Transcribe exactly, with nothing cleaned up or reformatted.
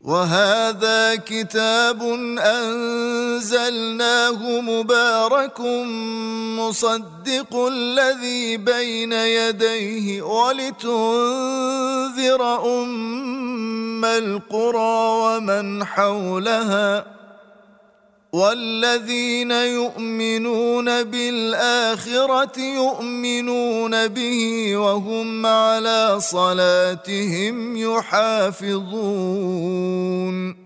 وهذا كتاب أنزلناه مبارك مصدق الذي بين يديه ولتنذر أم القرى ومن حولها والذين يؤمنون بالآخرة يؤمنون به وهم على صلاتهم يحافظون